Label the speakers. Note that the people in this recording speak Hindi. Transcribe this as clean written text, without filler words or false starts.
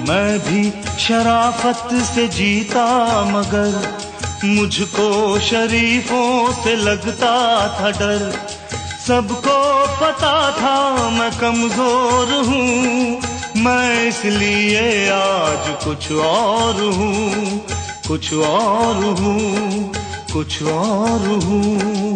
Speaker 1: मैं भी शराफत से जीता मगर मुझको शरीफों से लगता था डर। सबको पता था मैं कमजोर हूँ, मैं इसलिए आज कुछ और हूँ, कुछ और हूँ, कुछ और हूँ।